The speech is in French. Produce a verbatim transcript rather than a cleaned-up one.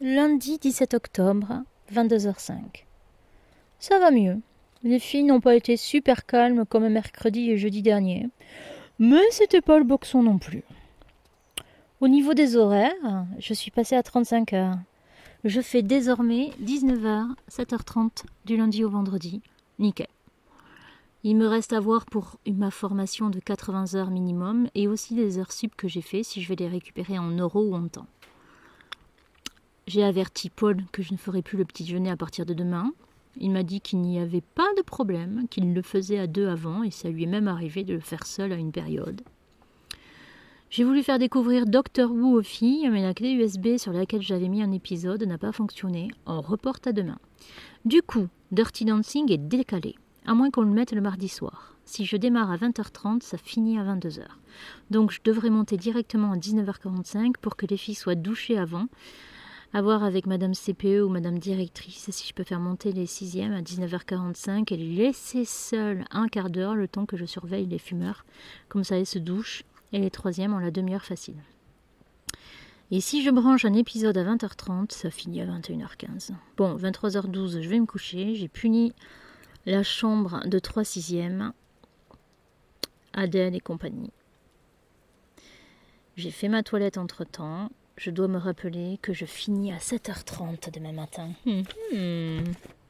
Lundi dix-sept octobre, vingt-deux heures cinq. Ça va mieux. Les filles n'ont pas été super calmes comme mercredi et jeudi dernier, mais c'était pas le boxon non plus. Au niveau des horaires, je suis passée à trente-cinq heures. Je fais désormais dix-neuf heures, sept heures trente du lundi au vendredi. Nickel. Il me reste à voir pour ma formation de quatre-vingts heures minimum et aussi les heures sup que j'ai fait si je vais les récupérer en euros ou en temps. J'ai averti Paul que je ne ferai plus le petit déjeuner à partir de demain. Il m'a dit qu'il n'y avait pas de problème, qu'il le faisait à deux avant et ça lui est même arrivé de le faire seul à une période. J'ai voulu faire découvrir Doctor Who aux filles, mais la clé U S B sur laquelle j'avais mis un épisode n'a pas fonctionné. On reporte à demain. Du coup, Dirty Dancing est décalé, à moins qu'on le mette le mardi soir. Si je démarre à vingt heures trente, ça finit à vingt-deux heures. Donc je devrais monter directement à dix-neuf heures quarante-cinq pour que les filles soient douchées avant. À voir avec Madame C P E ou Madame Directrice si je peux faire monter les sixièmes à dix-neuf heures quarante-cinq et les laisser seules un quart d'heure le temps que je surveille les fumeurs. Comme ça, elles se douchent et les troisièmes ont la demi-heure facile. Et si je branche un épisode à vingt heures trente, ça finit à vingt et une heures quinze. Bon, vingt-trois heures douze, je vais me coucher. J'ai puni la chambre de trois sixièmes, Adèle et compagnie. J'ai fait ma toilette entre-temps. Je dois me rappeler que je finis à sept heures trente demain matin. Hum, hum.